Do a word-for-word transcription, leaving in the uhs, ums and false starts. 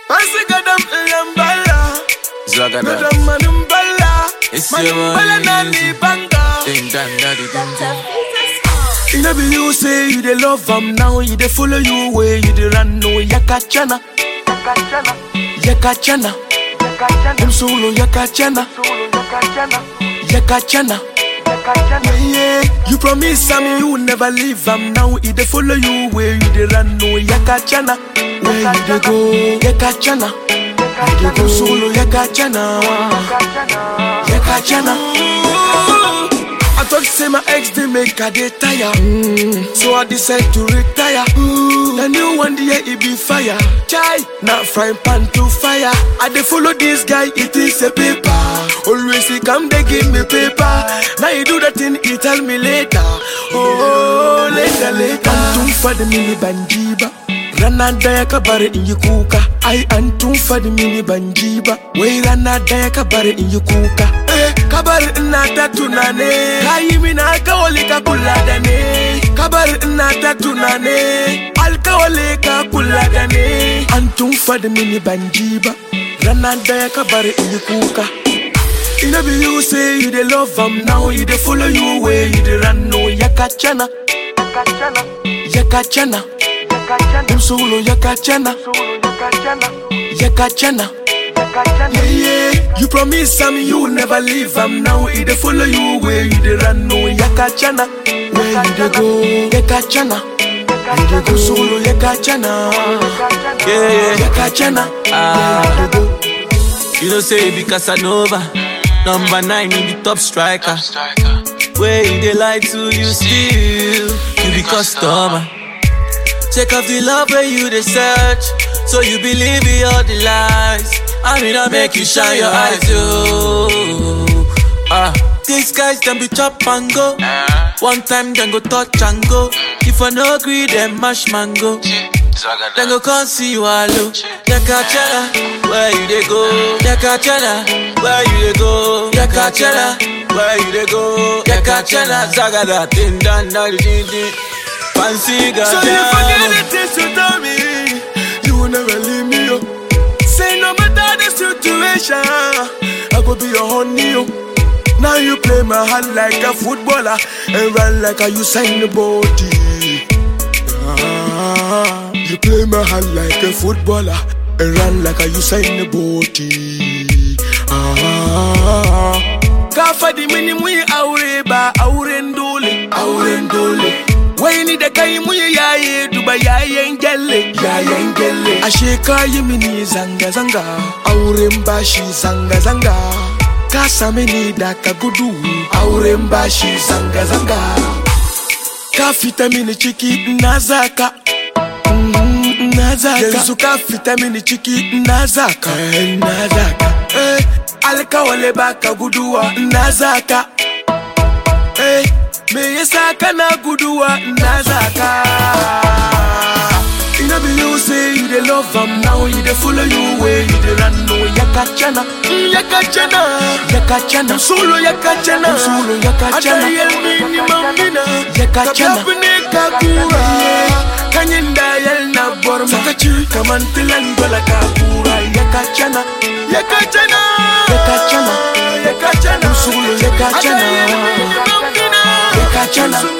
Pasigadam Lambala. Zagada. Manambala. It's your Nani Banga. Ding dang daddy ding dang. You know be you say you dey love am now, you dey follow you way, you dey run no yakachana. Yakachana. Yakachana. Yakachana. Solo yakachana. Solo yakachana. Yakachana. Yeah, yeah. You promise am you never leave am now, you dey follow you way, you dey run no yakachana. Where you dey go? Yakachana. You dey go solo yakachana. Yakachana. I thought say my ex they make a day tire, mm. So I decide to retire. Ooh. The new one day it be fire. Chai, not frying pan to fire. I dey follow this guy, it is a paper. Always he come they give me paper. Now you do that thing, he tell me later. Oh, later, later. Antum for the mini banjiba. Rana daya kabare in kuka. I antum for the mini banjiba. We rana daya kabare in kuka. Eh, kabare na tatu nane. Kai mina kawale ka kuladane. Kabare na tatu nane. Al kawale ka kuladane. Antum for the mini banjiba. Rana daya kabare in kuka. You know be you say you dey love am now, you dey follow you way, you dey run no yakachana. Yakachana. Yakachana. Yakachana. Solo yakachana. Solo yakachana. Yakachana. Yakachana. Yeah, yeah. You promise am you never leave am now, you dey follow you way, you dey run no yakachana. Where you dey go? Yakachana. You dey go solo yakachana. Yeah, yeah. Yakachana. Ah. Where you dey go? You know say you be Casanova. Number nine, you be top striker. Where you dey lie to you still, you be customer. Check off the love where you dey search, so you believe in all the lies. I mean I make you shine your eyes, yo. Ah, these guys them be chop and go. One time then go touch and go. If I no agree, then mash mango. Then go come see you alone. Yakachana, where you dey go? Yakachana, where you dey go? Yakachana, where you dey go? Yakachana, Zagada, ding dang dang ding ding. Fancy girl. So you forget the things you tell me, you will never leave me, yo. Say no matter the situation, I go be your honey, yo. Now you play my hand like a footballer and run like a Usain Bolt. Ah, you play my hand like a footballer and run like a Usain Bolt. Ah, kafa di mini mui aure ba auren dole, auren dole. Wai ni da kai mu yaye duba yayen gelle, yayen gelle. Ashe kai mini zanga zanga, auren bashi zanga zanga. Ka same ni da ka gudu, auren bashi zanga zanga. Ka fita mini ciki nazaka, mm, nazaka. Yanzu ka fita mini ciki nazaka, eh, nazaka. Eh, alkawale baka guduwa nazaka. Eh, me yasa kana guduwa nazaka. You know be you say you dey love am now, you dey follow you way, you dey run no yakachana. Mm, yakachana. Yakachana. Solo yakachana. Solo yakachana. Atayel mini mambina. Yakachana. Kapne kakura. Kanyenda yel na borma. Sakachi kamantilan gola kakura. Yakachana. Yakachana. Yakachana. Yakachana. Solo yakachana. Yakachana.